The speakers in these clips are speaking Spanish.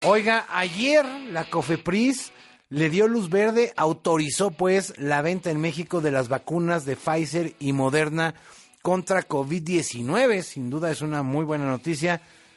Oiga, ayer la COFEPRIS le dio luz verde, autorizó pues la venta en México de las vacunas de Pfizer y Moderna contra COVID-19. Sin duda es una muy buena noticia.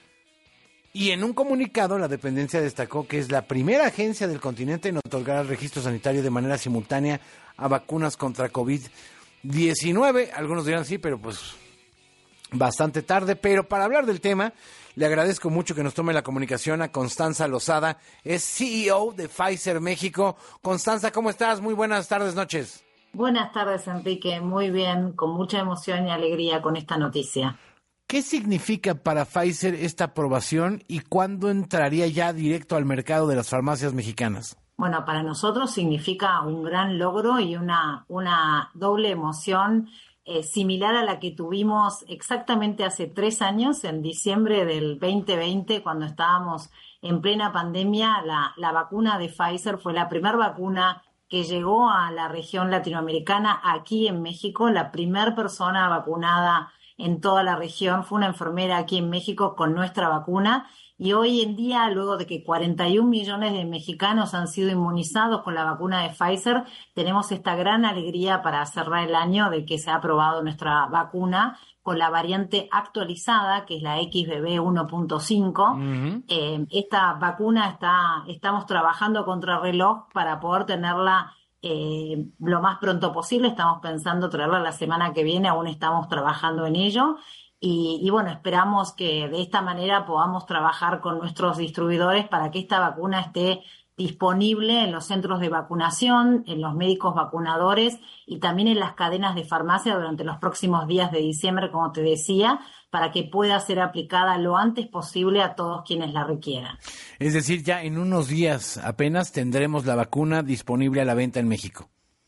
Y en un comunicado la dependencia destacó que es la primera agencia del continente en otorgar el registro sanitario de manera simultánea a vacunas contra COVID-19. Algunos dirán sí, pero pues bastante tarde. Pero para hablar del tema, le agradezco mucho que nos tome la comunicación a Constanza Lozada, es CEO de Pfizer México. Constanza, ¿cómo estás? Muy buenas tardes, noches. Buenas tardes, Enrique. Muy bien, con mucha emoción y alegría con esta noticia. ¿Qué significa para Pfizer esta aprobación y cuándo entraría ya directo al mercado de las farmacias mexicanas? Bueno, para nosotros significa un gran logro y una doble emoción similar a la que tuvimos exactamente hace 3 años, en diciembre del 2020, cuando estábamos en plena pandemia. La vacuna de Pfizer fue la primera vacuna que llegó a la región latinoamericana, aquí en México. La primera persona vacunada en toda la región fue una enfermera aquí en México con nuestra vacuna. Y hoy en día, luego de que 41 millones de mexicanos han sido inmunizados con la vacuna de Pfizer, tenemos esta gran alegría para cerrar el año de que se ha aprobado nuestra vacuna con la variante actualizada, que es la XBB 1.5. Esta vacuna estamos trabajando contra reloj para poder tenerla lo más pronto posible. Estamos pensando traerla la semana que viene, aún estamos trabajando en ello. Y bueno, esperamos que de esta manera podamos trabajar con nuestros distribuidores para que esta vacuna esté disponible en los centros de vacunación, en los médicos vacunadores y también en las cadenas de farmacia durante los próximos días de diciembre, como te decía, para que pueda ser aplicada lo antes posible a todos quienes la requieran. Es decir, ya en unos días apenas tendremos la vacuna disponible a la venta en México.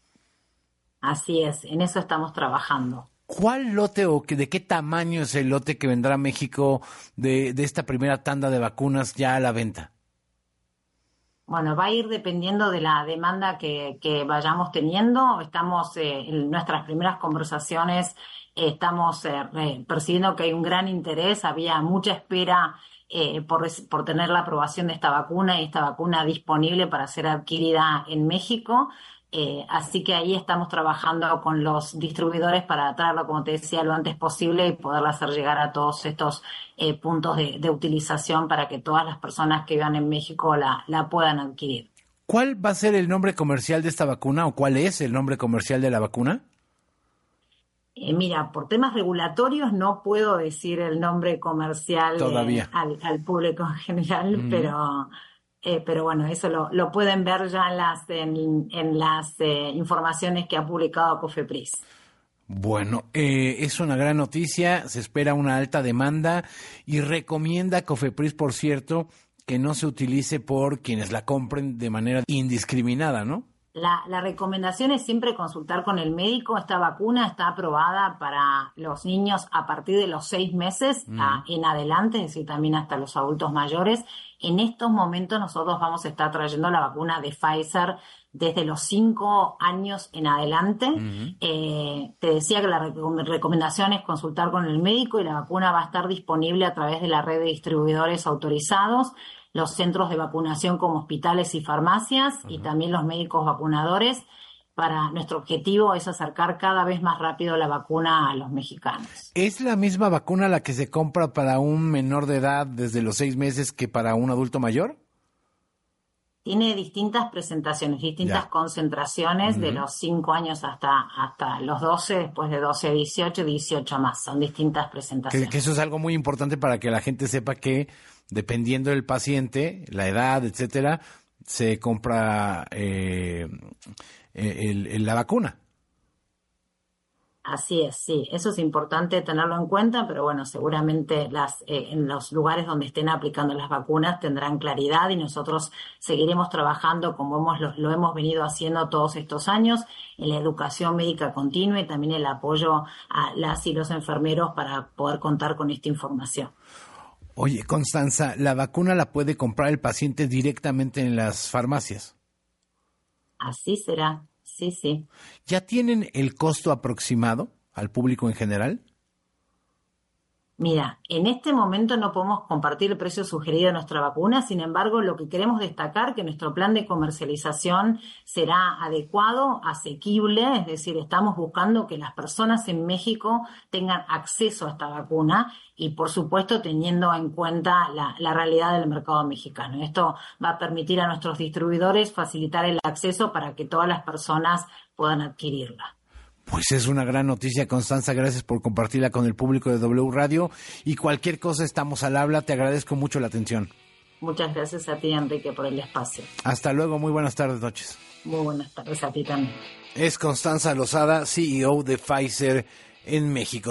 Así es, en eso estamos trabajando. ¿Cuál lote o de qué tamaño es el lote que vendrá a México de esta primera tanda de vacunas ya a la venta? Bueno, va a ir dependiendo de la demanda que vayamos teniendo. Estamos en nuestras primeras conversaciones, estamos percibiendo que hay un gran interés. Había mucha espera por tener la aprobación de esta vacuna y esta vacuna disponible para ser adquirida en México. Así que ahí estamos trabajando con los distribuidores para traerlo, como te decía, lo antes posible y poderla hacer llegar a todos estos puntos de utilización para que todas las personas que vivan en México la puedan adquirir. ¿Cuál va a ser el nombre comercial de esta vacuna o cuál es el nombre comercial de la vacuna? Mira, por temas regulatorios no puedo decir el nombre comercial todavía al público en general, pero bueno, eso lo pueden ver ya en las informaciones que ha publicado COFEPRIS. Bueno, es una gran noticia, se espera una alta demanda y recomienda COFEPRIS, por cierto, que no se utilice por quienes la compren de manera indiscriminada, ¿no? La recomendación es siempre consultar con el médico. Esta vacuna está aprobada para los niños a partir de los 6 meses en adelante, es decir, también hasta los adultos mayores. En estos momentos nosotros vamos a estar trayendo la vacuna de Pfizer desde los 5 años en adelante. Te decía que la recomendación es consultar con el médico y la vacuna va a estar disponible a través de la red de distribuidores autorizados, los centros de vacunación como hospitales y farmacias y también los médicos vacunadores. Nuestro objetivo es acercar cada vez más rápido la vacuna a los mexicanos. ¿Es la misma vacuna la que se compra para un menor de edad desde los 6 meses que para un adulto mayor? Tiene distintas presentaciones, distintas concentraciones de los 5 años hasta los 12, después de 12 a 18, 18 más. Son distintas presentaciones. Que eso es algo muy importante para que la gente sepa que dependiendo del paciente, la edad, etcétera, se compra la vacuna. Así es, sí, eso es importante tenerlo en cuenta, pero bueno, seguramente en los lugares donde estén aplicando las vacunas tendrán claridad y nosotros seguiremos trabajando como lo hemos venido haciendo todos estos años en la educación médica continua y también el apoyo a las y los enfermeros para poder contar con esta información. Oye, Constanza, ¿la vacuna la puede comprar el paciente directamente en las farmacias? Así será, sí. ¿Ya tienen el costo aproximado al público en general? Mira, en este momento no podemos compartir el precio sugerido de nuestra vacuna, sin embargo, lo que queremos destacar es que nuestro plan de comercialización será adecuado, asequible, es decir, estamos buscando que las personas en México tengan acceso a esta vacuna y, por supuesto, teniendo en cuenta la realidad del mercado mexicano. Esto va a permitir a nuestros distribuidores facilitar el acceso para que todas las personas puedan adquirirla. Pues es una gran noticia, Constanza. Gracias por compartirla con el público de W Radio. Y cualquier cosa, estamos al habla. Te agradezco mucho la atención. Muchas gracias a ti, Enrique, por el espacio. Hasta luego. Muy buenas tardes, noches. Muy buenas tardes a ti también. Es Constanza Lozada, CEO de Pfizer en México.